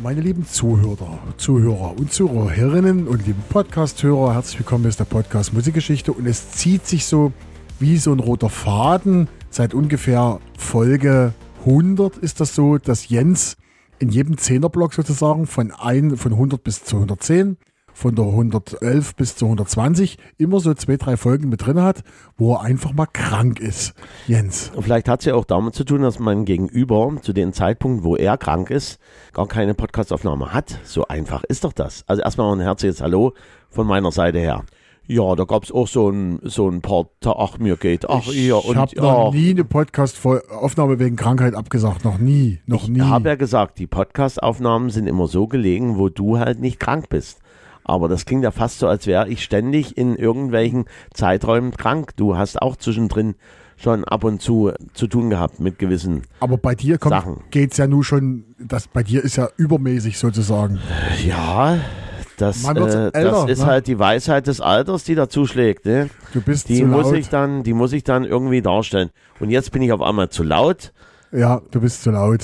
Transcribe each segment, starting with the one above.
meine lieben Zuhörer und Zuhörerinnen und lieben Podcast-Hörer, herzlich willkommen, hier ist der Podcast Musikgeschichte und es zieht sich so wie so ein roter Faden seit ungefähr Folge 100 ist das so, dass Jens in jedem 10er-Block sozusagen von 100 bis zu 110, von der 111 bis zu 120 immer so 2-3 Folgen mit drin hat, wo er einfach mal krank ist. Jens. Und vielleicht hat es ja auch damit zu tun, dass mein Gegenüber zu dem Zeitpunkt, wo er krank ist, gar keine Podcastaufnahme hat. So einfach ist doch das. Also erstmal ein herzliches Hallo von meiner Seite her. Ja, da gab es auch so ein paar ach, mir geht, ach, ihr und ich habe noch nie eine Podcast-Aufnahme wegen Krankheit abgesagt, noch nie. Ich habe ja gesagt, die Podcast-Aufnahmen sind immer so gelegen, wo du halt nicht krank bist. Aber das klingt ja fast so, als wäre ich ständig in irgendwelchen Zeiträumen krank. Du hast auch zwischendrin schon ab und zu tun gehabt mit gewissen Aber bei dir Sachen. Geht's ja nur schon, bei dir ist ja übermäßig sozusagen. Ja, das ist halt die Weisheit des Alters, die da zuschlägt. Ne? Du bist die zu muss laut. Die muss ich dann irgendwie darstellen. Und jetzt bin ich auf einmal zu laut. Ja, du bist zu laut.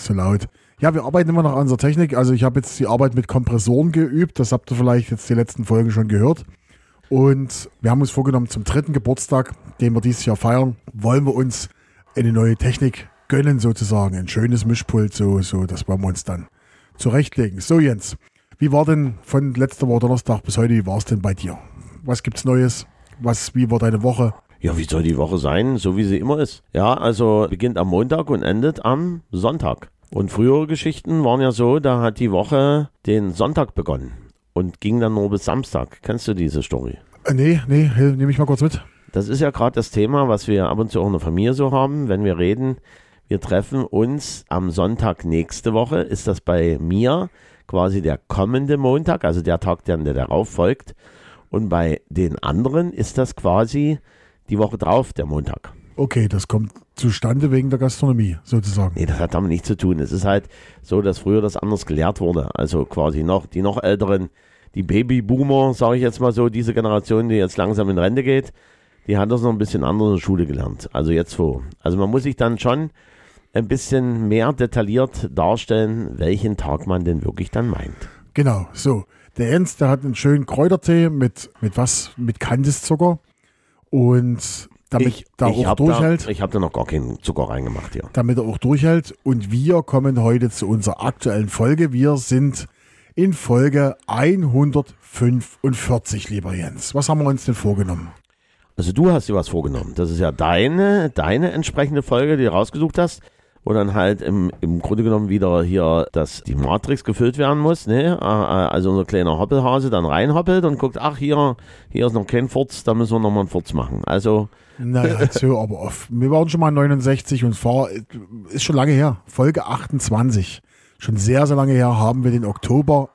Ja, wir arbeiten immer noch an unserer Technik. Also ich habe jetzt die Arbeit mit Kompressoren geübt. Das habt ihr vielleicht jetzt die letzten Folgen schon gehört. Und wir haben uns vorgenommen, zum 3. Geburtstag, den wir dieses Jahr feiern, wollen wir uns eine neue Technik gönnen sozusagen. Ein schönes Mischpult, so, das wollen wir uns dann zurechtlegen. So Jens, wie war denn von letzter Woche Donnerstag bis heute, wie war es denn bei dir? Was gibt's Neues? Wie war deine Woche? Ja, wie soll die Woche sein? So wie sie immer ist. Ja, also beginnt am Montag und endet am Sonntag. Und frühere Geschichten waren ja so, da hat die Woche den Sonntag begonnen und ging dann nur bis Samstag. Kennst du diese Story? Nee, nehme ich mal kurz mit. Das ist ja gerade das Thema, was wir ab und zu auch in der Familie so haben, wenn wir reden. Wir treffen uns am Sonntag nächste Woche. Ist das bei mir quasi der kommende Montag, also der Tag, der darauf folgt. Und bei den anderen ist das quasi die Woche drauf, der Montag. Okay, das kommt zustande wegen der Gastronomie, sozusagen. Nee, das hat damit nichts zu tun. Es ist halt so, dass früher das anders gelehrt wurde. Also quasi die noch älteren, die Babyboomer, sage ich jetzt mal so, diese Generation, die jetzt langsam in Rente geht, die hat das noch ein bisschen anders in der Schule gelernt. Also jetzt wo. Also man muss sich dann schon ein bisschen mehr detailliert darstellen, welchen Tag man denn wirklich dann meint. Genau, so. Der Jens, der hat einen schönen Kräutertee mit was? Mit Kandiszucker. Und damit er auch durchhält. Ich habe da noch gar keinen Zucker reingemacht hier. Damit er auch durchhält. Und wir kommen heute zu unserer aktuellen Folge. Wir sind in Folge 145, lieber Jens. Was haben wir uns denn vorgenommen? Also du hast dir was vorgenommen. Das ist ja deine entsprechende Folge, die du rausgesucht hast. Wo dann halt im Grunde genommen wieder hier die Matrix gefüllt werden muss, ne? Also unser kleiner Hoppelhase dann reinhoppelt und guckt, ach, hier ist noch kein Furz, da müssen wir nochmal einen Furz machen. Also. Naja, so, aber oft. Wir waren schon mal 69 und ist schon lange her. Folge 28. Schon sehr, sehr lange her haben wir den Oktober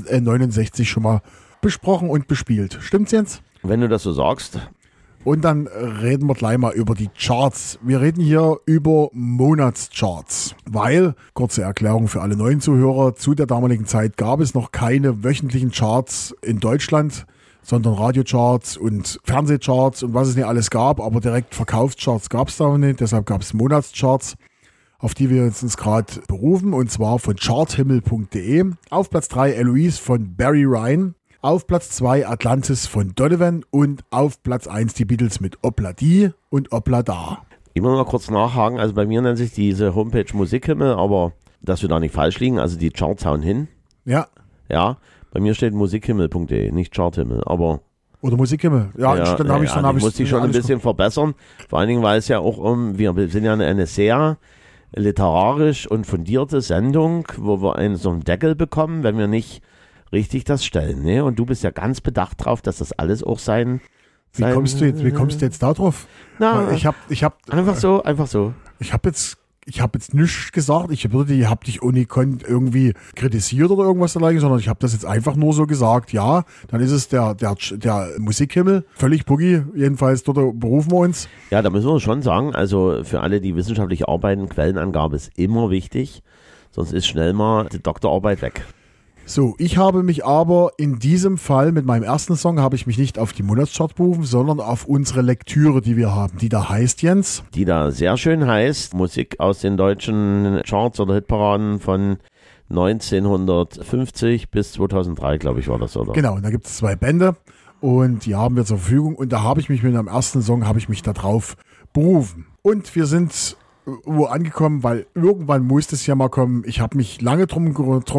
69 schon mal besprochen und bespielt. Stimmt's, Jens? Wenn du das so sagst. Und dann reden wir gleich mal über die Charts. Wir reden hier über Monatscharts, weil, kurze Erklärung für alle neuen Zuhörer, zu der damaligen Zeit gab es noch keine wöchentlichen Charts in Deutschland, sondern Radiocharts und Fernsehcharts und was es nicht alles gab, aber direkt Verkaufscharts gab es da nicht, deshalb gab es Monatscharts, auf die wir uns gerade berufen, und zwar von charthimmel.de. Auf Platz 3 Eloise von Barry Ryan. Auf Platz 2 Atlantis von Donovan und auf Platz 1 die Beatles mit Opla Di und Opla Da. Ich muss mal kurz nachhaken, also bei mir nennt sich diese Homepage Musikhimmel, aber dass wir da nicht falsch liegen, also die Charts hauen hin. Ja. Ja, bei mir steht musikhimmel.de, nicht Charthimmel, aber... Oder Musikhimmel. Dann habe ich muss ich schon ein bisschen verbessern, vor allen Dingen, weil es ja auch wir sind ja eine sehr literarisch und fundierte Sendung, wo wir so einen Deckel bekommen, wenn wir nicht richtig das stellen, ne? Und du bist ja ganz bedacht drauf, dass das alles auch Wie kommst du jetzt da drauf? Na, ich hab einfach so. Ich habe jetzt nichts gesagt. Ich habe dich unikont irgendwie kritisiert oder irgendwas dergleichen, sondern ich habe das jetzt einfach nur so gesagt. Ja, dann ist es der Musikhimmel, völlig Boogie. Jedenfalls dort berufen wir uns. Ja, da müssen wir schon sagen, also für alle, die wissenschaftlich arbeiten, Quellenangabe ist immer wichtig, sonst ist schnell mal die Doktorarbeit weg. So, ich habe mich aber in diesem Fall mit meinem ersten Song habe ich mich nicht auf die Monatschart berufen, sondern auf unsere Lektüre, die wir haben, die da heißt, Jens. Die da sehr schön heißt, Musik aus den deutschen Charts oder Hitparaden von 1950 bis 2003, glaube ich, war das, oder? Genau, und da gibt es 2 Bände und die haben wir zur Verfügung und da habe ich mich mit einem ersten Song, da drauf berufen. Und wir sind wo angekommen, weil irgendwann muss es ja mal kommen. Ich habe mich lange drum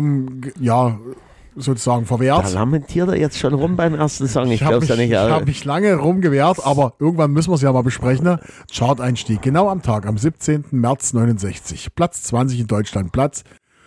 sozusagen verwehrt. Da lamentiert er jetzt schon rum beim ersten Song. Ich glaube es ja nicht. Ich habe mich lange rumgewehrt, aber irgendwann müssen wir es ja mal besprechen. Ne? Chart-Einstieg, genau am Tag, am 17. März 69. Platz 20 in Deutschland, Platz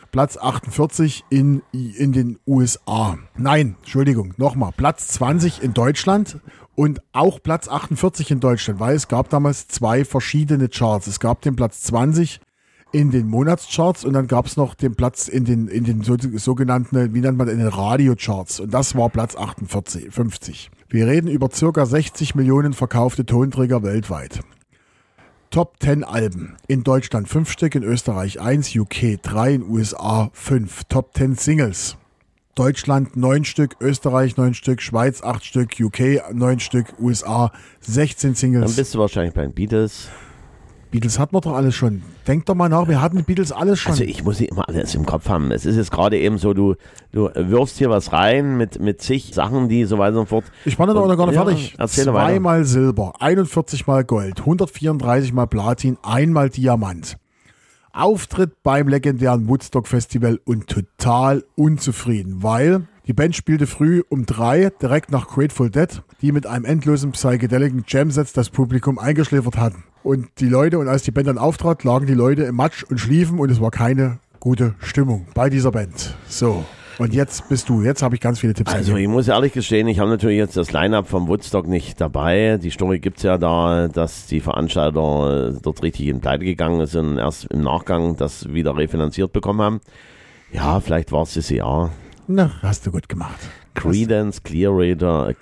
48 in den USA. Nein, Entschuldigung, nochmal. Platz 20 in Deutschland und auch Platz 48 in Deutschland, weil es gab damals 2 verschiedene Charts. Es gab den Platz 20 in den Monatscharts und dann gab es noch den Platz in den sogenannten, wie nennt man, in den Radiocharts. Und das war Platz 50. Wir reden über circa 60 Millionen verkaufte Tonträger weltweit. Top 10 Alben. In Deutschland 5 Stück, in Österreich 1, UK 3, in USA 5. Top 10 Singles. Deutschland 9 Stück, Österreich 9 Stück, Schweiz 8 Stück, UK 9 Stück, USA 16 Singles. Dann bist du wahrscheinlich bei den Beatles. Beatles hatten wir doch alles schon. Denk doch mal nach, wir hatten die Beatles alles schon. Also ich muss nicht immer alles im Kopf haben. Es ist jetzt gerade eben so, du wirfst hier was rein mit zig Sachen, die so weiter und so fort. Ich war noch gar nicht fertig. Erzähle 2 mal Silber, 41 mal Gold, 134 mal Platin, 1 mal Diamant. Auftritt beim legendären Woodstock Festival und total unzufrieden, weil die Band spielte früh um 3 direkt nach Grateful Dead, die mit einem endlosen psychedelischen Jam-Set das Publikum eingeschläfert hatten. Und als die Band dann auftrat, lagen die Leute im Matsch und schliefen und es war keine gute Stimmung bei dieser Band. So. Und jetzt bist du. Jetzt habe ich ganz viele Tipps. Also ich muss ehrlich gestehen, ich habe natürlich jetzt das Line-Up vom Woodstock nicht dabei. Die Story gibt es ja da, dass die Veranstalter dort richtig in Pleite gegangen sind und erst im Nachgang das wieder refinanziert bekommen haben. Ja, vielleicht war es das Jahr. Na, hast du gut gemacht. Creedence Clearwater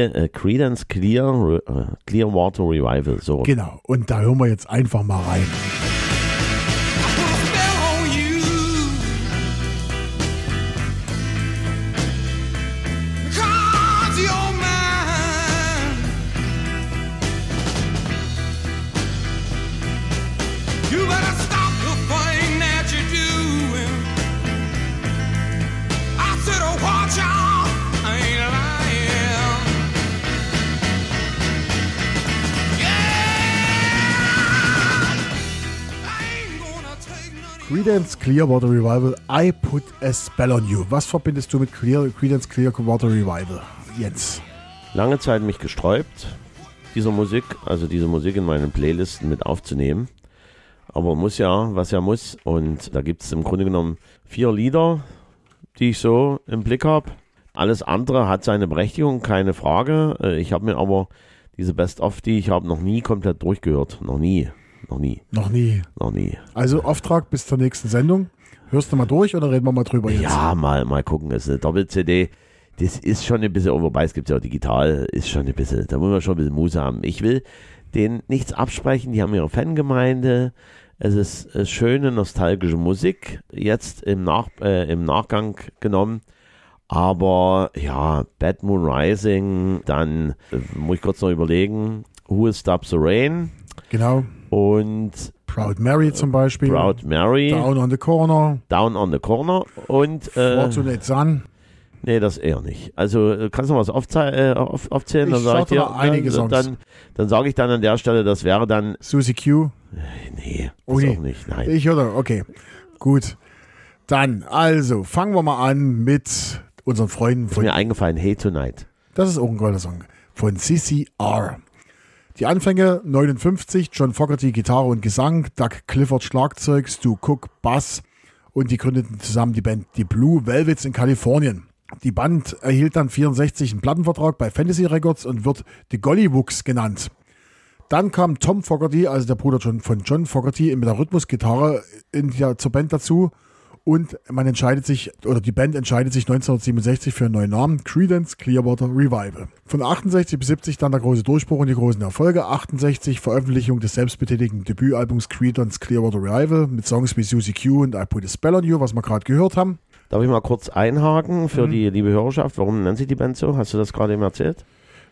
Revival. So. Genau, und da hören wir jetzt einfach mal rein. Creedence Clearwater Revival, I Put a Spell on You. Was verbindest du mit Creedence Clearwater Revival, Jens? Lange Zeit mich gesträubt, diese Musik in meinen Playlisten mit aufzunehmen. Aber muss ja, was ja muss. Und da gibt es im Grunde genommen 4 Lieder, die ich so im Blick habe. Alles andere hat seine Berechtigung, keine Frage. Ich habe mir aber diese Best-of, die ich habe, noch nie komplett durchgehört. Noch nie. Also Auftrag bis zur nächsten Sendung. Hörst du mal durch oder reden wir mal drüber jetzt? Ja, mal gucken. Es ist eine Doppel-CD. Das ist schon ein bisschen, wobei es gibt ja auch digital, ist schon ein bisschen, da muss man schon ein bisschen Muße haben. Ich will denen nichts absprechen, die haben ihre Fangemeinde. Es ist schöne, nostalgische Musik, jetzt im Nachgang genommen. Aber ja, Bad Moon Rising, dann muss ich kurz noch überlegen, Who Will Stop the Rain? Genau. Und Proud Mary zum Beispiel. Proud Mary. Down on the Corner. Und Fortunate Son. Nee, das eher nicht. Also kannst du noch was aufzählen? Ich sage dir einige Songs. Dann sage ich dann an der Stelle, das wäre dann Susie Q. Nee, das auch nicht. Nein. Ich oder? Okay, gut. Dann, also, fangen wir mal an mit unseren Freunden von... Ist mir eingefallen, Hey Tonight. Das ist auch ein geiler Song. Von CCR. Die Anfänge 59, John Fogerty Gitarre und Gesang, Doug Clifford Schlagzeug, Stu Cook Bass und die gründeten zusammen die Band Die Blue Velvets in Kalifornien. Die Band erhielt dann 64 einen Plattenvertrag bei Fantasy Records und wird The Gollywooks genannt. Dann kam Tom Fogerty, also der Bruder von John Fogerty, mit der Rhythmusgitarre zur Band dazu. Und die Band entscheidet sich 1967 für einen neuen Namen, Creedence Clearwater Revival. Von 68 bis 70 dann der große Durchbruch und die großen Erfolge. 68 Veröffentlichung des selbstbetätigten Debütalbums Creedence Clearwater Revival mit Songs wie Susie Q und I Put a Spell on You, was wir gerade gehört haben. Darf ich mal kurz einhaken für die liebe Hörerschaft? Warum nennt sich die Band so? Hast du das gerade eben erzählt?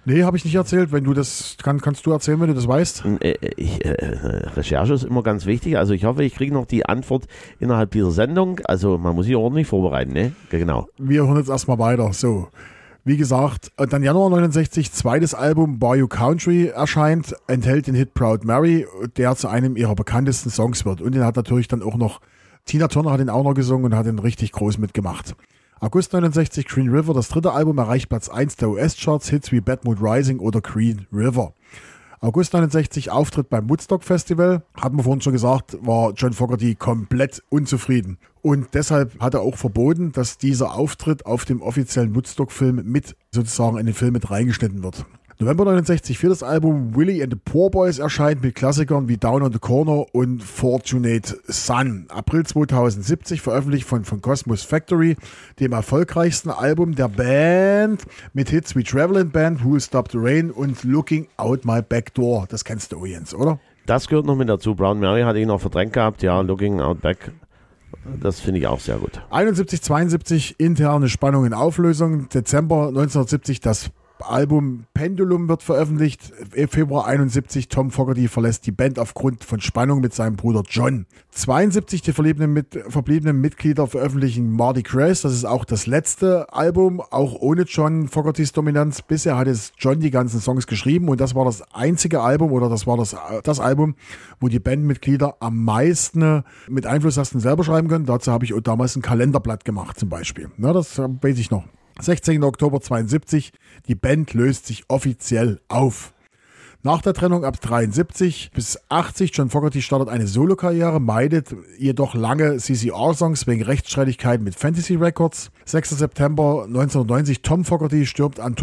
Nee, habe ich nicht erzählt. Wenn du das kannst du erzählen, wenn du das weißt. Recherche ist immer ganz wichtig. Also ich hoffe, ich kriege noch die Antwort innerhalb dieser Sendung. Also man muss sich ordentlich vorbereiten, ne? Genau. Wir hören jetzt erstmal weiter. So, wie gesagt, dann Januar 69, zweites Album Bayou Country erscheint, enthält den Hit Proud Mary, der zu einem ihrer bekanntesten Songs wird. Und den hat natürlich dann auch noch, Tina Turner hat ihn auch noch gesungen und hat ihn richtig groß mitgemacht. August 69, Green River, das dritte Album, erreicht Platz 1 der US-Charts, Hits wie Bad Mood Rising oder Green River. August 69, Auftritt beim Woodstock Festival, hatten wir vorhin schon gesagt, war John Fogerty komplett unzufrieden. Und deshalb hat er auch verboten, dass dieser Auftritt auf dem offiziellen Woodstock-Film mit sozusagen in den Film mit reingeschnitten wird. November 69, viertes Album Willie and the Poor Boys erscheint mit Klassikern wie Down on the Corner und Fortunate Son. April 2070 veröffentlicht von Cosmos Factory, dem erfolgreichsten Album der Band mit Hits wie Travelin' Band, Who Stopped the Rain und Looking Out My Back Door. Das kennst du, Jens, oder? Das gehört noch mit dazu. Brown Mary hatte ich noch verdrängt gehabt. Ja, Looking Out Back. Das finde ich auch sehr gut. 71, 72, interne Spannung in Auflösung. Dezember 1970 das Album Pendulum wird veröffentlicht. Februar 71, Tom Fogerty verlässt die Band aufgrund von Spannung mit seinem Bruder John. 72, die verbliebenen Mitglieder veröffentlichen Mardi Gras. Das ist auch das letzte Album, auch ohne John Fogertys Dominanz. Bisher hat es John die ganzen Songs geschrieben und das war das einzige Album oder das war das Album, wo die Bandmitglieder am meisten mit Einflusslasten selber schreiben können. Dazu habe ich auch damals ein Kalenderblatt gemacht zum Beispiel. Na, das weiß ich noch. 16. Oktober 72, die Band löst sich offiziell auf. Nach der Trennung ab 73 bis 80, John Fogerty startet eine Solokarriere, meidet jedoch lange CCR-Songs wegen Rechtsstreitigkeiten mit Fantasy Records. 6. September 1990, Tom Fogerty stirbt an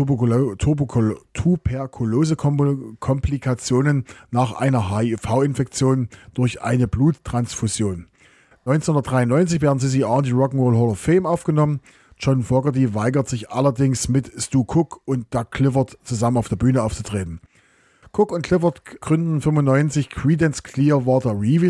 Tuberkulose-Komplikationen nach einer HIV-Infektion durch eine Bluttransfusion. 1993 werden CCR in die Rock'n'Roll Hall of Fame aufgenommen. John Fogerty weigert sich allerdings mit Stu Cook und Doug Clifford zusammen auf der Bühne aufzutreten. Cook und Clifford gründen 1995 Creedence Clearwater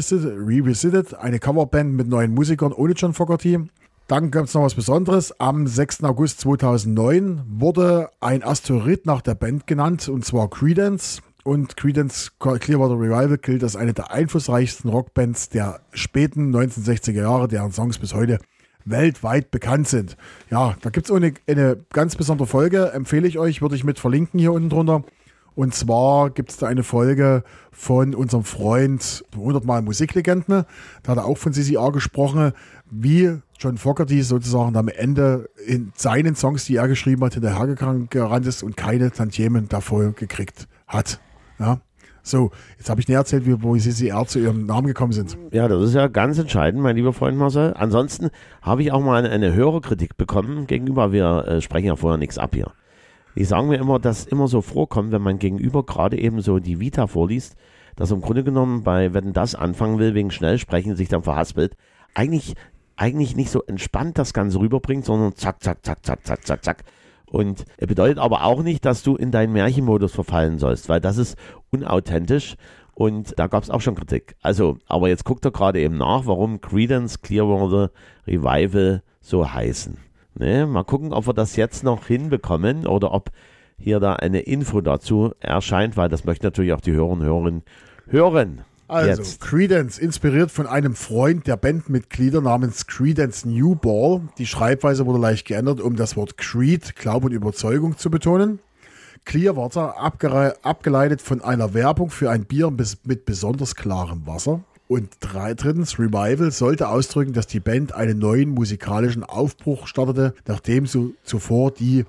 Revisited, eine Coverband mit neuen Musikern ohne John Fogerty. Dann gab es noch was Besonderes. Am 6. August 2009 wurde ein Asteroid nach der Band genannt, und zwar Creedence. Und Creedence Clearwater Revival gilt als eine der einflussreichsten Rockbands der späten 1960er Jahre, deren Songs bis heute weltweit bekannt sind. Ja, da gibt es auch eine ganz besondere Folge, empfehle ich euch, würde ich mit verlinken hier unten drunter. Und zwar gibt es da eine Folge von unserem Freund 100 Mal Musiklegenden. Da hat er auch von CCR gesprochen, wie John Fogerty sozusagen am Ende in seinen Songs, die er geschrieben hat, hinterhergerannt ist und keine Tantiemen davor gekriegt hat. Ja. So, jetzt habe ich näher erzählt, wo CCR zu ihrem Namen gekommen sind. Ja, das ist ja ganz entscheidend, mein lieber Freund Marcel. Ansonsten habe ich auch mal eine Hörerkritik bekommen gegenüber, wir sprechen ja vorher nichts ab hier. Die sagen mir immer, dass immer so vorkommt, wenn man gegenüber gerade eben so die Vita vorliest, dass im Grunde genommen bei Wetten, das anfangen will, wegen Schnellsprechen, sich dann verhaspelt, eigentlich nicht so entspannt das Ganze rüberbringt, sondern zack, zack, zack, zack, zack, zack, zack. Und er bedeutet aber auch nicht, dass du in deinen Märchenmodus verfallen sollst, weil das ist unauthentisch und da gab es auch schon Kritik. Also, aber jetzt guckt er gerade eben nach, warum Creedence Clearwater Revival so heißen. Ne? Mal gucken, ob wir das jetzt noch hinbekommen oder ob hier da eine Info dazu erscheint, weil das möchten natürlich auch die Hörer und Hörerinnen hören. Also, jetzt. Creedence, inspiriert von einem Freund der Bandmitglieder namens Creedence Newball. Die Schreibweise wurde leicht geändert, um das Wort Creed, Glaube und Überzeugung zu betonen. Clearwater, abgeleitet von einer Werbung für ein Bier mit besonders klarem Wasser. Und drittens, Revival sollte ausdrücken, dass die Band einen neuen musikalischen Aufbruch startete, nachdem zuvor die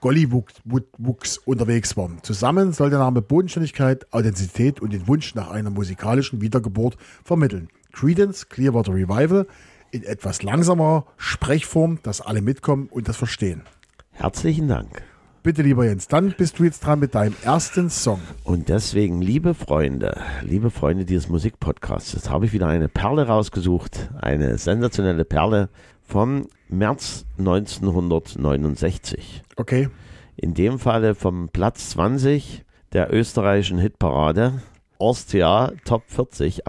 Gollywoods unterwegs waren. Zusammen soll der Name Bodenständigkeit, Authentizität und den Wunsch nach einer musikalischen Wiedergeburt vermitteln. Creedence Clearwater Revival in etwas langsamer Sprechform, dass alle mitkommen und das verstehen. Herzlichen Dank. Bitte, lieber Jens, dann bist du jetzt dran mit deinem ersten Song. Und deswegen, liebe Freunde dieses Musikpodcasts, jetzt habe ich wieder eine Perle rausgesucht, eine sensationelle Perle vom März 1969. Okay. In dem Falle vom Platz 20 der österreichischen Hitparade, Austria Top 40 am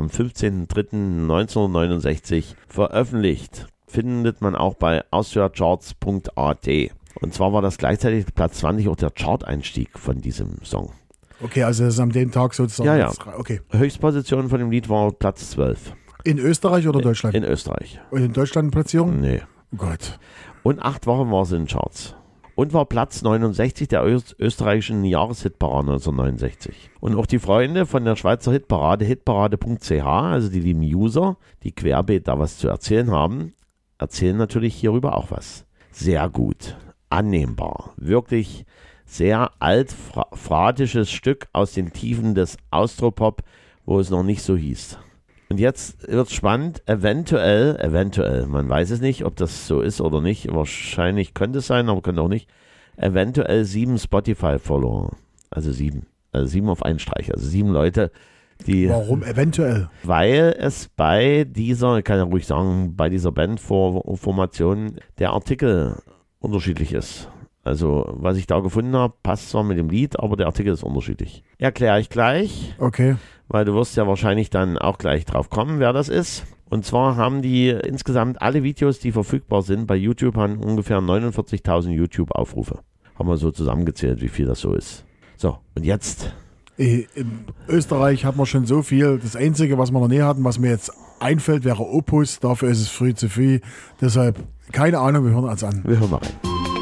15.03.1969 veröffentlicht. Findet man auch bei austriacharts.at. Und zwar war das gleichzeitig Platz 20 auch der Chart-Einstieg von diesem Song. Okay, also das ist am dem Tag sozusagen. Ja. Okay. Höchstposition von dem Lied war Platz 12. In Österreich oder Deutschland? In Österreich. Und in Deutschland Platzierung? Nee. Oh Gott. Und 8 Wochen war es in den Charts. Und war Platz 69 der österreichischen Jahreshitparade 1969. Und auch die Freunde von der Schweizer Hitparade, hitparade.ch, also die lieben User, die querbeet da was zu erzählen haben, erzählen natürlich hierüber auch was. Sehr gut, annehmbar, wirklich sehr altphratisches Stück aus den Tiefen des Austropop, wo es noch nicht so hieß. Und jetzt wird es spannend, eventuell, man weiß es nicht, ob das so ist oder nicht, wahrscheinlich könnte es sein, aber könnte auch nicht, eventuell 7 Spotify-Follower, also 7 auf einen Streich, also 7 Leute, die... Warum eventuell? Weil es bei dieser, ich kann ja ruhig sagen, bei dieser Bandformation der Artikel unterschiedlich ist. Also, was ich da gefunden habe, passt zwar mit dem Lied, aber der Artikel ist unterschiedlich. Erkläre ich gleich. Okay. Weil du wirst ja wahrscheinlich dann auch gleich drauf kommen, wer das ist. Und zwar haben die insgesamt alle Videos, die verfügbar sind bei YouTube, haben ungefähr 49.000 YouTube-Aufrufe. Haben wir so zusammengezählt, wie viel das so ist. So, und jetzt... In Österreich hat man schon so viel. Das Einzige, was wir noch nie hatten, was mir jetzt einfällt, wäre Opus. Dafür ist es früh zu früh. Deshalb, keine Ahnung, wir hören uns an. Wir hören mal rein.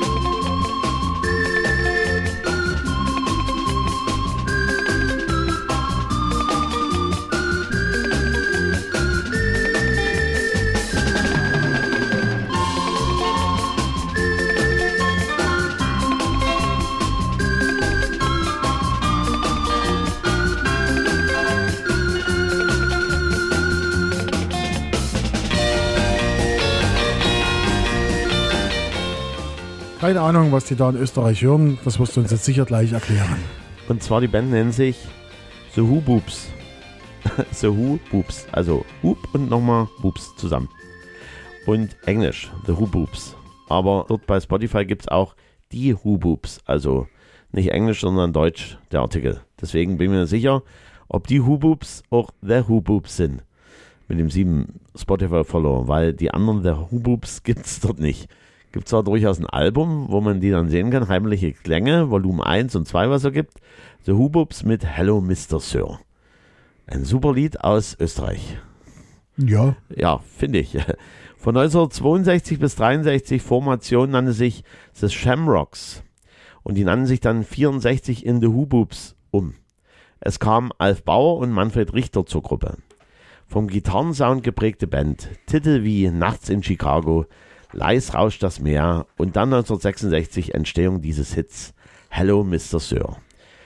Keine Ahnung, was die da in Österreich hören. Das wirst du uns jetzt sicher gleich erklären. Und zwar die Band nennt sich The Who Boobs. The Who Boobs. Also Hoop und nochmal Boobs zusammen. Und Englisch, The Who Boobs. Aber dort bei Spotify gibt es auch die Who Boobs. Also nicht Englisch, sondern Deutsch, der Artikel. Deswegen bin ich mir sicher, ob die Who Boobs auch The Who Boobs sind. Mit dem 7 Spotify-Follower. Weil die anderen The Who Boobs gibt es dort nicht. Gibt zwar durchaus ein Album, wo man die dann sehen kann, Heimliche Klänge, Volumen 1 und 2, was es gibt. The Who Boobs mit Hello Mr. Sir. Ein super Lied aus Österreich. Ja. Ja, finde ich. Von 1962 bis 1963 Formation nannte sich The Shamrocks. Und die nannten sich dann 64 in The Who Boobs um. Es kamen Alf Bauer und Manfred Richter zur Gruppe. Vom Gitarrensound geprägte Band. Titel wie Nachts in Chicago, Leis rauscht das Meer und dann 1966 Entstehung dieses Hits Hello Mr. Sir.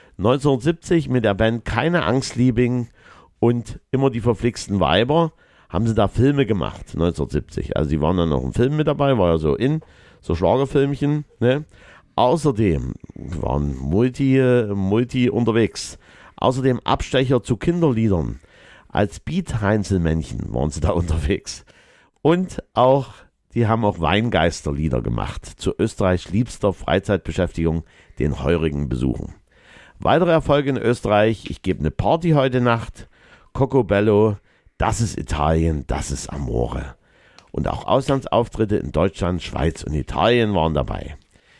1970 mit der Band Keine Angst Liebing und Immer die verflixten Weiber haben sie da Filme gemacht, 1970. Also die waren dann noch im Film mit dabei, war ja so Schlagerfilmchen. Ne? Außerdem waren Multi unterwegs. Außerdem Abstecher zu Kinderliedern. Als Beat-Heinzelmännchen waren sie da unterwegs. Und auch die haben auch Weingeisterlieder gemacht, zu Österreichs liebster Freizeitbeschäftigung, den heurigen Besuchen. Weitere Erfolge in Österreich, ich gebe eine Party heute Nacht, Coco Bello, das ist Italien, das ist Amore. Und auch Auslandsauftritte in Deutschland, Schweiz und Italien waren dabei.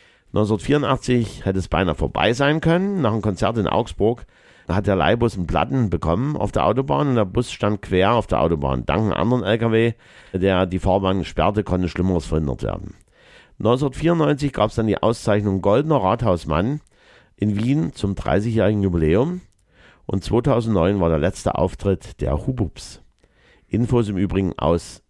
1984 hätte es beinahe vorbei sein können, nach einem Konzert in Augsburg. Da hat der Leihbus einen Platten bekommen auf der Autobahn und der Bus stand quer auf der Autobahn. Dank einem anderen LKW, der die Fahrbahn sperrte, konnte Schlimmeres verhindert werden. 1994 gab es dann die Auszeichnung Goldener Rathausmann in Wien zum 30-jährigen Jubiläum und 2009 war der letzte Auftritt der Who Boobs. Infos im Übrigen aus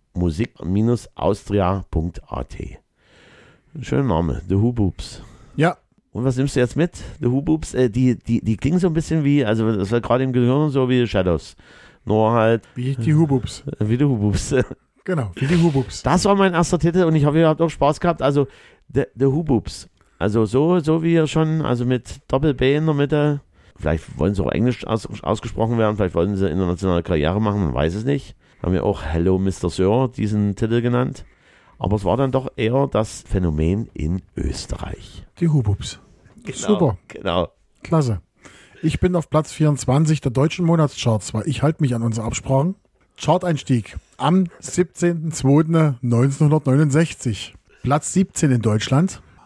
musik-austria.at. Schöner Name, The Who Boobs. Ja. Und was nimmst du jetzt mit? The Who Boobs, die klingen so ein bisschen wie, also das war gerade im Gehirn so wie Shadows. Nur halt. Wie die Who Boobs. Wie die Who Boobs. Genau, wie die Who Boobs. Das war mein erster Titel und ich hoffe, ihr habt auch Spaß gehabt. Also, The Who Boobs. Also so wie ihr schon, also mit Doppel-B in der Mitte. Vielleicht wollen sie auch Englisch ausgesprochen werden, vielleicht wollen sie internationale Karriere machen, man weiß es nicht. Haben wir auch Hello Mr. Sir diesen Titel genannt. Aber es war dann doch eher das Phänomen in Österreich. Die Who Boobs. Genau, Super. Genau. Klasse. Ich bin auf Platz 24 der deutschen Monatscharts, weil ich halte mich an unsere Absprachen. Chart-Einstieg am 17.02.1969. Platz 17 in Deutschland.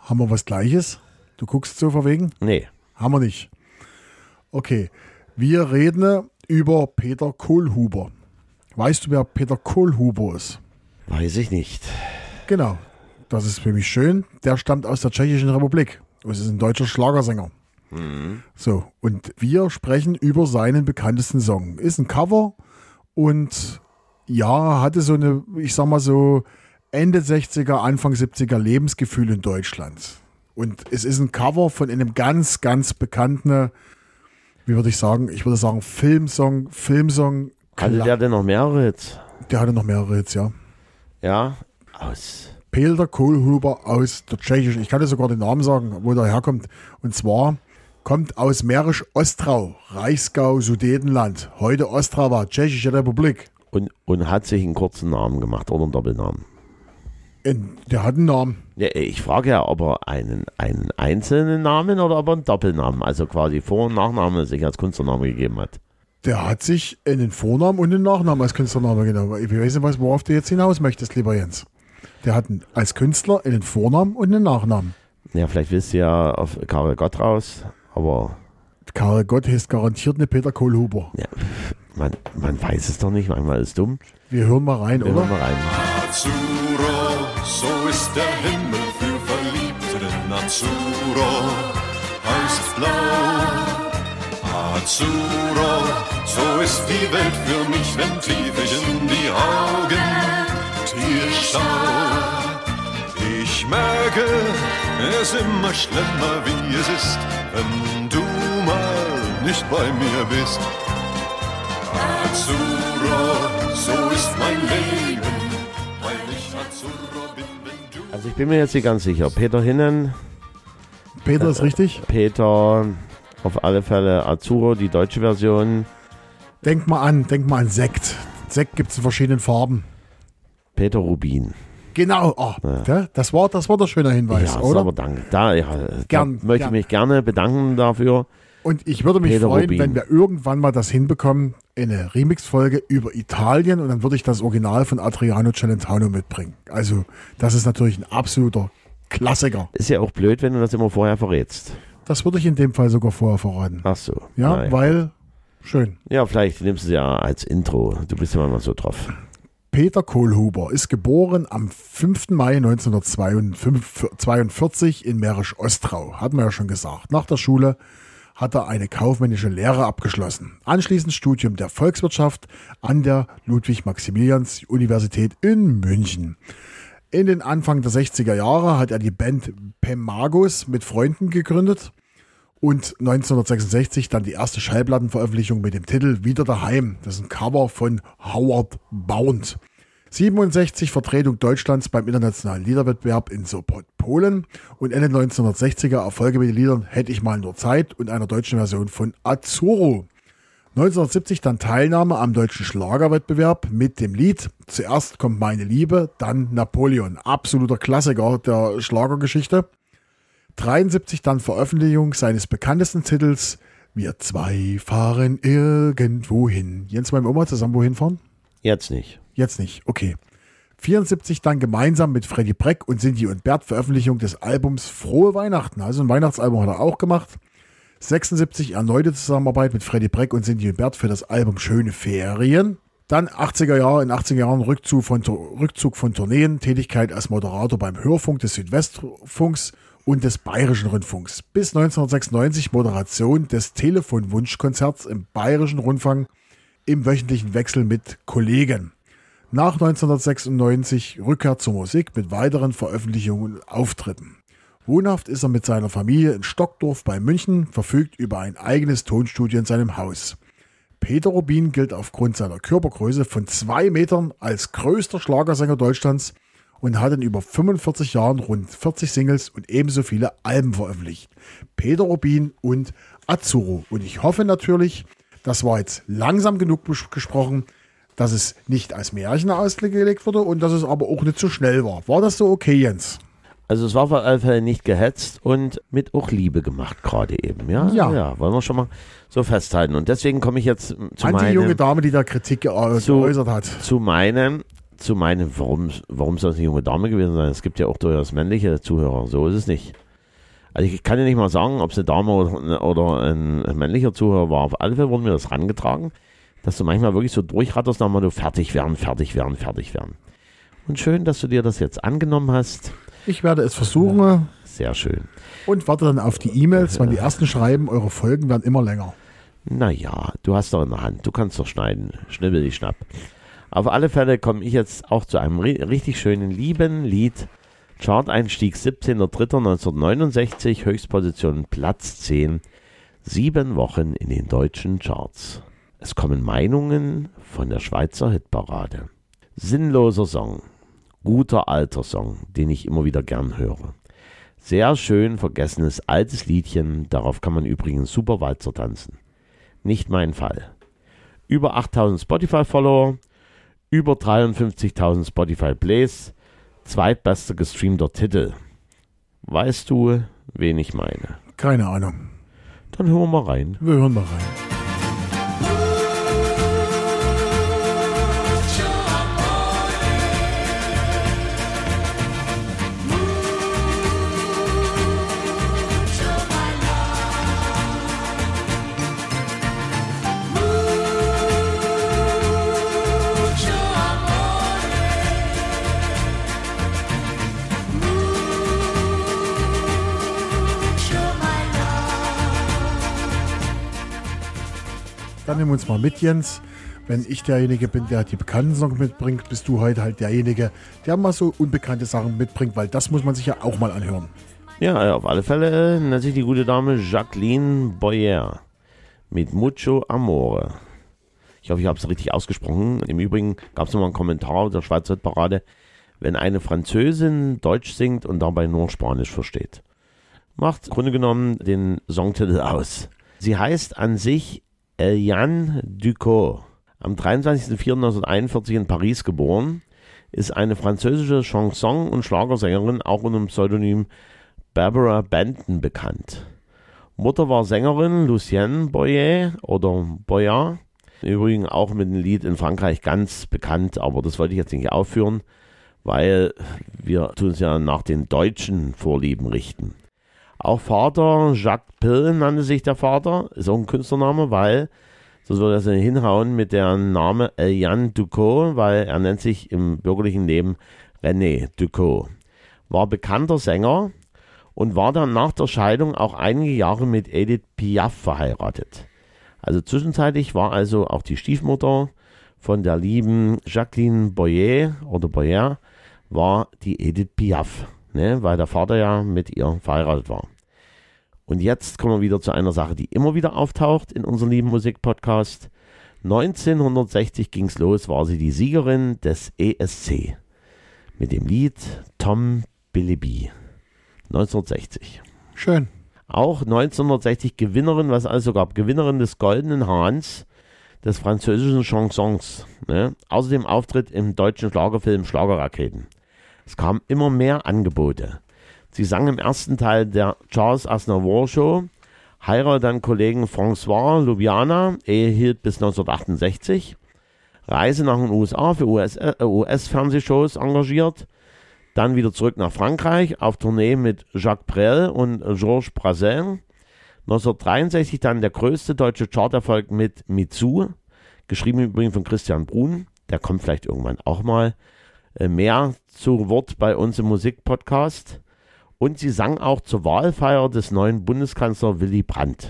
Haben wir was Gleiches? Du guckst so verwegen? Nee. Haben wir nicht. Okay, wir reden über Peter Kohlhuber. Weißt du, wer Peter Kohlhuber ist? Weiß ich nicht. Genau, das ist für mich schön. Der stammt aus der Tschechischen Republik. Es ist ein deutscher Schlagersänger. So, und wir sprechen über seinen bekanntesten Song. Ist ein Cover und ja, hatte so eine, ich sag mal so, Ende 60er, Anfang 70er Lebensgefühl in Deutschland. Und es ist ein Cover von einem ganz, ganz bekannten, wie würde ich sagen, Filmsong. Hatte der denn noch mehrere Hits? Der hatte noch mehrere Hits, ja. Ja, aus. Peter Kohlhuber aus der Tschechischen, ich kann dir sogar den Namen sagen, wo der herkommt. Und zwar kommt aus Mährisch-Ostrau, Reichsgau, Sudetenland, heute Ostrava, Tschechische Republik. Und hat sich einen kurzen Namen gemacht oder einen Doppelnamen? Der hat einen Namen. Ja, ich frage ja, ob er einen einzelnen Namen oder ob er einen Doppelnamen, also quasi Vor- und Nachname sich als Künstlername gegeben hat. Der hat sich einen Vornamen und einen Nachnamen als Künstlername genommen. Ich weiß nicht, worauf du jetzt hinaus möchtest, lieber Jens. Der hat als Künstler einen Vornamen und einen Nachnamen. Ja, vielleicht willst du ja auf Karel Gott raus, aber... Karel Gott heißt garantiert eine Peter Kohlhuber. Ja, man weiß es doch nicht, manchmal ist es dumm. Wir hören mal rein, Wir oder? hören mal rein. Azzurro, so ist der Himmel für Verliebte. Azzurro heißt blau. Azzurro, so ist die Welt für mich, wenn tief ich in die Augen dir schau. Ich merke es immer schlimmer, wie es ist, wenn du mal nicht bei mir bist. Azzurro, so ist mein Leben, weil ich Azzurro bin, wenn du... Also ich bin mir jetzt nicht ganz sicher. Peter Hinnen, Peter ist richtig. Peter, auf alle Fälle Azzurro, die deutsche Version. Denk mal an Sekt. Sekt gibt es in verschiedenen Farben. Peter Rubin. Genau, das war der schöne Hinweis, Ja, oder? aber danke. Gern, möchte gern. ich mich gerne bedanken dafür. Und ich würde mich Peter freuen, Rubin. wenn wir irgendwann mal das hinbekommen, eine Remix-Folge über Italien, und dann würde ich das Original von Adriano Celentano mitbringen. Also das ist natürlich ein absoluter Klassiker. Ist ja auch blöd, wenn du das immer vorher verrätst. Das würde ich in dem Fall sogar vorher verraten. Ach so. Ja, Naja. weil, schön. Ja, vielleicht nimmst du es ja als Intro. Du bist ja manchmal so drauf. Peter Kohlhuber ist geboren am 5. Mai 1942 in Mährisch-Ostrau. Hatten wir ja schon gesagt. Nach der Schule hat er eine kaufmännische Lehre abgeschlossen. Anschließend Studium der Volkswirtschaft an der Ludwig-Maximilians-Universität in München. In den Anfang der 60er Jahre hat er die Band Pemagos mit Freunden gegründet und 1966 dann die erste Schallplattenveröffentlichung mit dem Titel Wieder daheim. Das ist ein Cover von Howard Bound. 67 Vertretung Deutschlands beim internationalen Liederwettbewerb in Sopot, Polen, und Ende 1960er Erfolge mit den Liedern Hätte ich mal nur Zeit und einer deutschen Version von Azzurro. 1970 dann Teilnahme am deutschen Schlagerwettbewerb mit dem Lied Zuerst kommt meine Liebe, dann Napoleon. Absoluter Klassiker der Schlagergeschichte. 73 dann Veröffentlichung seines bekanntesten Titels Wir zwei fahren irgendwo hin. Jens, wollen wir mal zusammen wohin fahren? Jetzt nicht. Jetzt nicht, okay. 74 dann gemeinsam mit Freddy Breck und Cindy und Bert Veröffentlichung des Albums Frohe Weihnachten. Also ein Weihnachtsalbum hat er auch gemacht. 76 erneute Zusammenarbeit mit Freddy Breck und Cindy und Bert für das Album Schöne Ferien. Dann in 80er Jahren Rückzug von Tourneen, Tätigkeit als Moderator beim Hörfunk des Südwestfunks und des Bayerischen Rundfunks. Bis 1996 Moderation des Telefonwunschkonzerts im Bayerischen Rundfunk im wöchentlichen Wechsel mit Kollegen. Nach 1996 Rückkehr zur Musik mit weiteren Veröffentlichungen und Auftritten. Wohnhaft ist er mit seiner Familie in Stockdorf bei München, verfügt über ein eigenes Tonstudio in seinem Haus. Peter Rubin gilt aufgrund seiner Körpergröße von 2 Metern als größter Schlagersänger Deutschlands und hat in über 45 Jahren rund 40 Singles und ebenso viele Alben veröffentlicht. Peter Rubin und Azzurro. Und ich hoffe natürlich, das war jetzt langsam genug gesprochen, dass es nicht als Märchen ausgelegt wurde und dass es aber auch nicht zu schnell war. War das so okay, Jens? Also es war auf alle Fälle nicht gehetzt und mit auch Liebe gemacht gerade eben. Ja, Ja. wollen wir schon mal so festhalten. Und deswegen komme ich jetzt zu An die junge meinem, Dame, die da Kritik geäußert hat. zu meinem zu meinen, warum soll es eine junge Dame gewesen sein? Es gibt ja auch durchaus männliche Zuhörer, so ist es nicht. Also ich kann ja nicht mal sagen, ob es eine Dame oder ein männlicher Zuhörer war. Auf alle Fälle wurde mir das rangetragen, dass du manchmal wirklich so durchratterst, nach mal fertig werden. Und schön, dass du dir das jetzt angenommen hast. Ich werde es versuchen. Sehr schön. Und warte dann auf die E-Mails, wenn die ersten schreiben, eure Folgen werden immer länger. Naja, du hast doch in der Hand, du kannst doch schneiden. Schnibbel die Schnapp. Auf alle Fälle komme ich jetzt auch zu einem richtig schönen, lieben Lied. Chart-Einstieg 17.03.1969, Höchstposition Platz 10. 7 Wochen in den deutschen Charts. Es kommen Meinungen von der Schweizer Hitparade. Sinnloser Song. Guter alter Song, den ich immer wieder gern höre. Sehr schön vergessenes altes Liedchen, darauf kann man übrigens super Walzer tanzen. Nicht mein Fall. Über 8000 Spotify-Follower, über 53.000 Spotify-Plays, zweitbester gestreamter Titel. Weißt du, wen ich meine? Keine Ahnung. Dann hören wir mal rein. Wir hören mal rein. Dann nehmen wir uns mal mit, Jens. Wenn ich derjenige bin, der die bekannten Songs mitbringt, bist du heute halt derjenige, der mal so unbekannte Sachen mitbringt, weil das muss man sich ja auch mal anhören. Ja, auf alle Fälle nennt sich die gute Dame Jacqueline Boyer mit Mucho Amore. Ich hoffe, ich habe es richtig ausgesprochen. Im Übrigen gab es nochmal einen Kommentar der Schweizer Hitparade, wenn eine Französin Deutsch singt und dabei nur Spanisch versteht. Macht im Grunde genommen den Songtitel aus. Sie heißt an sich Eliane Ducot, am 23.04.1941 in Paris geboren, ist eine französische Chanson- und Schlagersängerin, auch unter dem Pseudonym Barbara Benton bekannt. Mutter war Sängerin Lucienne Boyer oder Boyard, übrigens auch mit einem Lied in Frankreich ganz bekannt, aber das wollte ich jetzt nicht aufführen, weil wir tun es ja nach den deutschen Vorlieben richten. Auch Vater, Jacques Pill nannte sich der Vater, ist auch ein Künstlername, weil, so soll das hinhauen mit dem Namen Eliane Ducot, weil er nennt sich im bürgerlichen Leben René Ducot. War bekannter Sänger und war dann nach der Scheidung auch einige Jahre mit Edith Piaf verheiratet. Also zwischenzeitlich war also auch die Stiefmutter von der lieben Jacqueline Boyer oder Boyer, war die Edith Piaf, ne, weil der Vater ja mit ihr verheiratet war. Und jetzt kommen wir wieder zu einer Sache, die immer wieder auftaucht in unserem lieben Musikpodcast. 1960 ging es los, war sie die Siegerin des ESC mit dem Lied Tom Billy 1960. Schön. Auch 1960 Gewinnerin, was also gab, Gewinnerin des Goldenen Hahns des französischen Chansons. Ne? Außerdem Auftritt im deutschen Schlagerfilm Schlagerraketen. Es kamen immer mehr Angebote. Sie sang im ersten Teil der Charles Aznavour Show, heiratete dann Kollegen François Ljubljana, Ehe hielt bis 1968, Reise nach den USA für US-Fernsehshows engagiert, dann wieder zurück nach Frankreich, auf Tournee mit Jacques Brel und Georges Brassens. 1963 dann der größte deutsche Charterfolg mit Mitsou, geschrieben übrigens von Christian Brun, der kommt vielleicht irgendwann auch mal mehr zu Wort bei uns im Musikpodcast. Und sie sang auch zur Wahlfeier des neuen Bundeskanzlers Willy Brandt.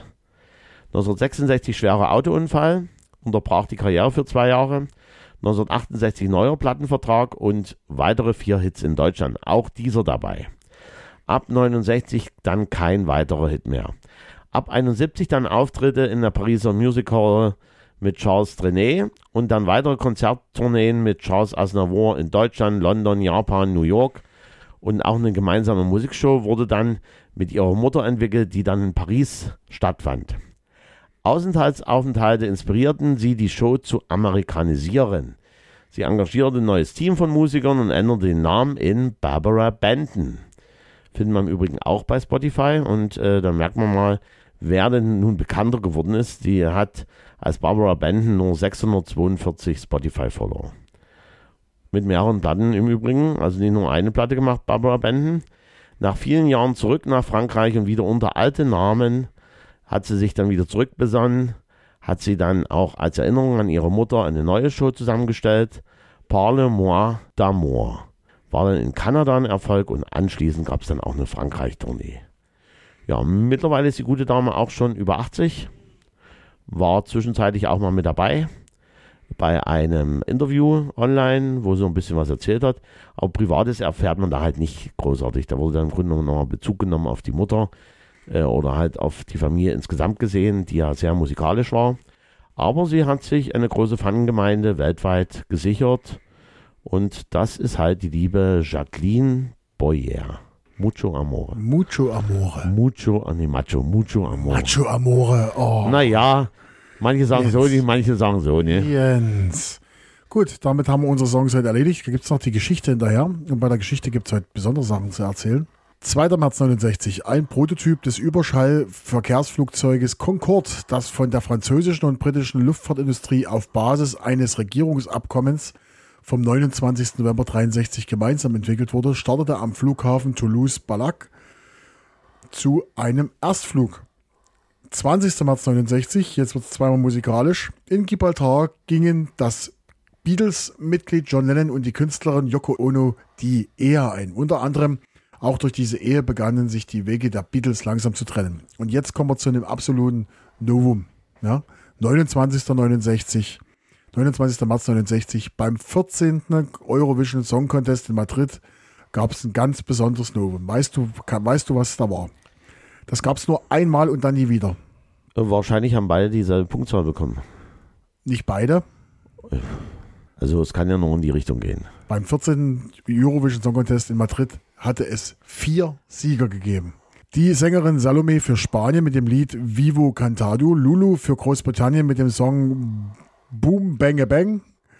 1966 schwerer Autounfall, unterbrach die Karriere für 2 Jahre. 1968 neuer Plattenvertrag und weitere 4 Hits in Deutschland, auch dieser dabei. Ab 69 dann kein weiterer Hit mehr. Ab 71 dann Auftritte in der Pariser Music Hall mit Charles Trenet und dann weitere Konzerttourneen mit Charles Aznavour in Deutschland, London, Japan, New York. Und auch eine gemeinsame Musikshow wurde dann mit ihrer Mutter entwickelt, die dann in Paris stattfand. Aufenthaltsaufenthalte inspirierten sie, die Show zu amerikanisieren. Sie engagierte ein neues Team von Musikern und änderte den Namen in Barbara Benton. Findet man im Übrigen auch bei Spotify und dann merkt man mal, wer denn nun bekannter geworden ist. Die hat als Barbara Benton nur 642 Spotify-Follower. mit mehreren Platten im Übrigen, also nicht nur eine Platte gemacht, Barbara Benton. Nach vielen Jahren zurück nach Frankreich und wieder unter alten Namen hat sie sich dann wieder zurückbesonnen, hat sie dann auch als Erinnerung an ihre Mutter eine neue Show zusammengestellt, Parle-moi d'amour. War dann in Kanada ein Erfolg und anschließend gab es dann auch eine Frankreich-Tournee. Ja, mittlerweile ist die gute Dame auch schon über 80, war zwischenzeitlich auch mal mit dabei bei einem Interview online, wo sie ein bisschen was erzählt hat, aber Privates erfährt man da halt nicht großartig. Da wurde dann im Grunde genommen nochmal Bezug genommen auf die Mutter oder halt auf die Familie insgesamt gesehen, die ja sehr musikalisch war. Aber sie hat sich eine große Fangemeinde weltweit gesichert und das ist halt die liebe Jacqueline Boyer. Mucho Amore. Mucho Amore. Mucho Amore. Macho Amore. Oh. Naja, manche sagen Jens. so, manche sagen so, ne? Jens. Gut, damit haben wir unsere Songs heute erledigt. Da gibt es noch die Geschichte hinterher. Und bei der Geschichte gibt es heute besondere Sachen zu erzählen. 2. März 69. Ein Prototyp des Überschallverkehrsflugzeuges Concorde, das von der französischen und britischen Luftfahrtindustrie auf Basis eines Regierungsabkommens vom 29. November 63 gemeinsam entwickelt wurde, startete am Flughafen Toulouse-Ballack zu einem Erstflug. 20. März 69, jetzt wird es zweimal musikalisch. In Gibraltar gingen das Beatles-Mitglied John Lennon und die Künstlerin Yoko Ono die Ehe ein. Unter anderem auch durch diese Ehe begannen sich die Wege der Beatles langsam zu trennen. Und jetzt kommen wir zu einem absoluten Novum. Ja? 29. März 69, beim 14. Eurovision Song Contest in Madrid gab es ein ganz besonderes Novum. Weißt du, was da war? Das gab es nur einmal und dann nie wieder. Wahrscheinlich haben beide dieselbe Punktzahl bekommen. Nicht beide. Also es kann ja nur in die Richtung gehen. Beim 14. Eurovision Song Contest in Madrid hatte es 4 Sieger gegeben. Die Sängerin Salome für Spanien mit dem Lied Vivo Cantado, Lulu für Großbritannien mit dem Song Boom Bang Bang,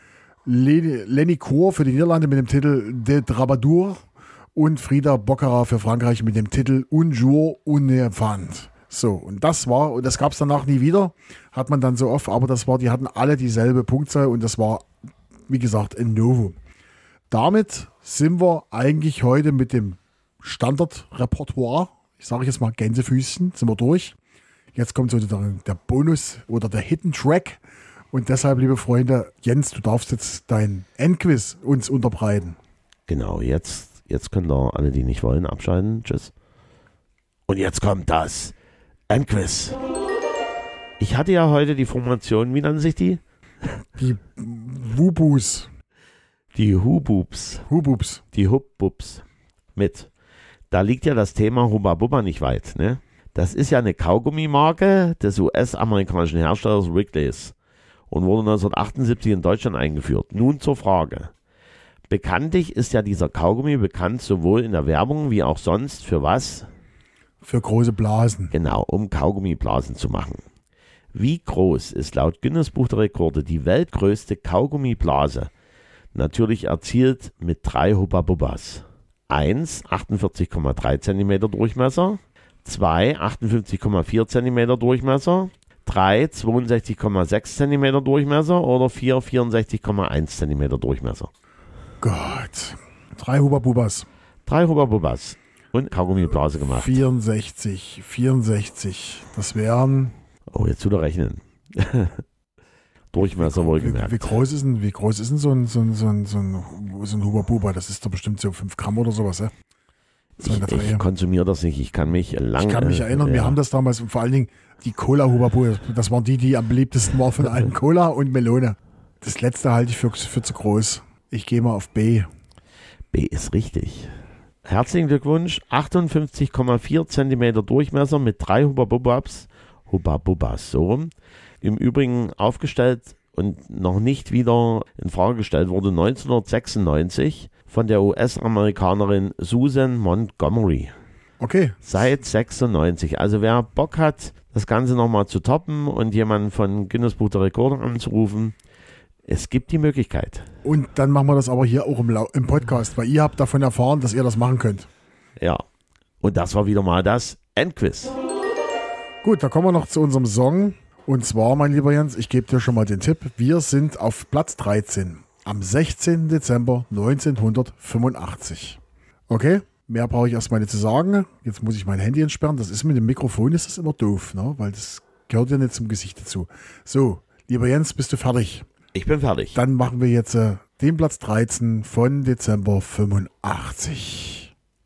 Lenny Kohr für die Niederlande mit dem Titel De Trabadour und Frida Boccara für Frankreich mit dem Titel Un jour, une femme. So, und das gab es danach nie wieder, hat man dann so oft, aber die hatten alle dieselbe Punktzahl und das war, wie gesagt, ein Novum. Damit sind wir eigentlich heute mit dem Standardrepertoire, ich sage jetzt mal Gänsefüßchen, sind wir durch. Jetzt kommt so der Bonus oder der Hidden Track. Und deshalb, liebe Freunde, Jens, du darfst jetzt dein Endquiz uns unterbreiten. Genau, jetzt können da alle, die nicht wollen, abschalten. Tschüss. Und jetzt kommt das Endquiz. Ich hatte ja heute die Formation, wie nennen sich die? Die Wubus. Die Hububs. Die Hubbubs. Mit. Da liegt ja das Thema Hubba Bubba nicht weit, ne? Das ist ja eine Kaugummimarke des US-amerikanischen Herstellers Wrigley's und wurde 1978 in Deutschland eingeführt. Nun zur Frage. Bekanntlich ist ja dieser Kaugummi bekannt sowohl in der Werbung wie auch sonst für was? Für große Blasen. Genau, um Kaugummiblasen zu machen. Wie groß ist laut Guinness Buch der Rekorde die weltgrößte Kaugummiblase? Natürlich erzielt mit 3 Hubba Bubbas. 1, 48,3 cm Durchmesser. 2, 58,4 cm Durchmesser. 3, 62,6 cm Durchmesser oder 4, 64,1 cm Durchmesser. Gott. 3 Hubba Bubbas. 3 Hubba Bubbas und Kaugummiblase gemacht. 64. Das wären... Oh, jetzt wieder rechnen. Durchmesser wohlgemerkt. Wie groß ist denn so ein Hubba Bubba? Das ist doch bestimmt so 5 Gramm oder sowas, ja? Ich konsumiere das nicht. Ich kann mich erinnern, wir haben das damals, vor allen Dingen die Cola Hubba Bubba, das waren die am beliebtesten waren von allen. Cola und Melone. Das letzte halte ich für zu groß. Ich gehe mal auf B. B ist richtig. Herzlichen Glückwunsch. 58,4 cm Durchmesser mit 3 Hubba Bubbas, so rum. Im Übrigen aufgestellt und noch nicht wieder in Frage gestellt wurde 1996 von der US-Amerikanerin Susan Montgomery. Okay. Seit 96. Also wer Bock hat, das Ganze nochmal zu toppen und jemanden von Guinness Buch der Rekorde anzurufen, es gibt die Möglichkeit. Und dann machen wir das aber hier auch im Podcast, weil ihr habt davon erfahren, dass ihr das machen könnt. Ja. Und das war wieder mal das Endquiz. Gut, da kommen wir noch zu unserem Song. Und zwar, mein lieber Jens, ich gebe dir schon mal den Tipp. Wir sind auf Platz 13. am 16. Dezember 1985. Okay, mehr brauche ich erstmal nicht zu sagen. Jetzt muss ich mein Handy entsperren. Das ist mit dem Mikrofon, ist das immer doof, ne? Weil das gehört ja nicht zum Gesicht dazu. So, lieber Jens, bist du fertig? Ich bin fertig. Dann machen wir jetzt den Platz 13 von Dezember 85.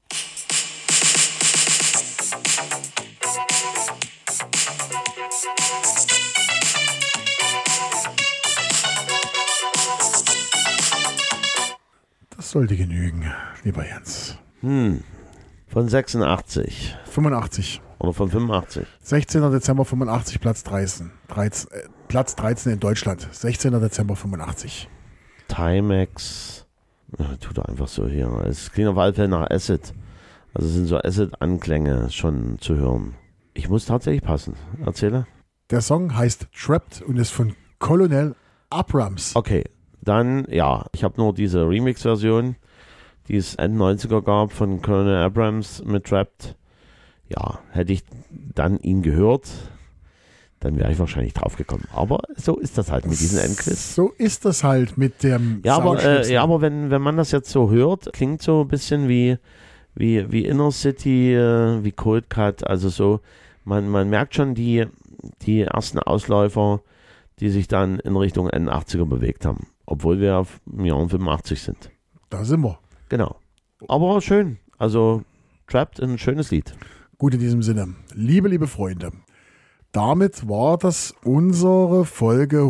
Das sollte genügen, lieber Jens. Von 86. 85. Oder von 85. 16. Dezember 85, Platz 13. Platz 13 in Deutschland. 16. Dezember 85. Timex. Tut er einfach so hier. Es klingt auf alle Fälle nach Acid. Also es sind so Acid-Anklänge schon zu hören. Ich muss tatsächlich passen. Erzähle. Der Song heißt Trapped und ist von Colonel Abrams. Okay, dann, ja, ich habe nur diese Remix-Version, die es Ende 90er gab von Colonel Abrams mit Trapped. Ja, hätte ich dann ihn gehört, dann wäre ich wahrscheinlich drauf gekommen. Aber so ist das halt mit diesen Endquiz. So ist das halt mit dem Ja, aber wenn man das jetzt so hört, klingt so ein bisschen wie Inner City, wie Cold Cut, also so, man merkt schon die ersten Ausläufer, die sich dann in Richtung Ende 80er bewegt haben. Obwohl wir im Jahr 85 sind. Da sind wir. Genau. Aber schön. Also Trapped, ein schönes Lied. Gut, in diesem Sinne. Liebe Freunde. Damit war das unsere Folge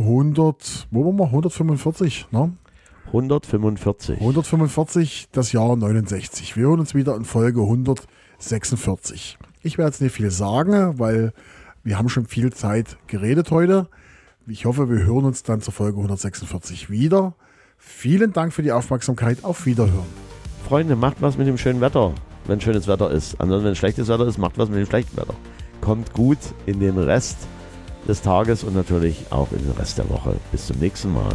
145, ne? 145. 145, das Jahr 69. Wir hören uns wieder in Folge 146. Ich werde jetzt nicht viel sagen, weil wir haben schon viel Zeit geredet heute. Ich hoffe, wir hören uns dann zur Folge 146 wieder. Vielen Dank für die Aufmerksamkeit. Auf Wiederhören. Freunde, macht was mit dem schönen Wetter, wenn schönes Wetter ist. Ansonsten, wenn schlechtes Wetter ist, macht was mit dem schlechten Wetter. Kommt gut in den Rest des Tages und natürlich auch in den Rest der Woche. Bis zum nächsten Mal.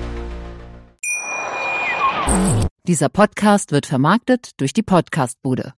Dieser Podcast wird vermarktet durch die Podcastbude.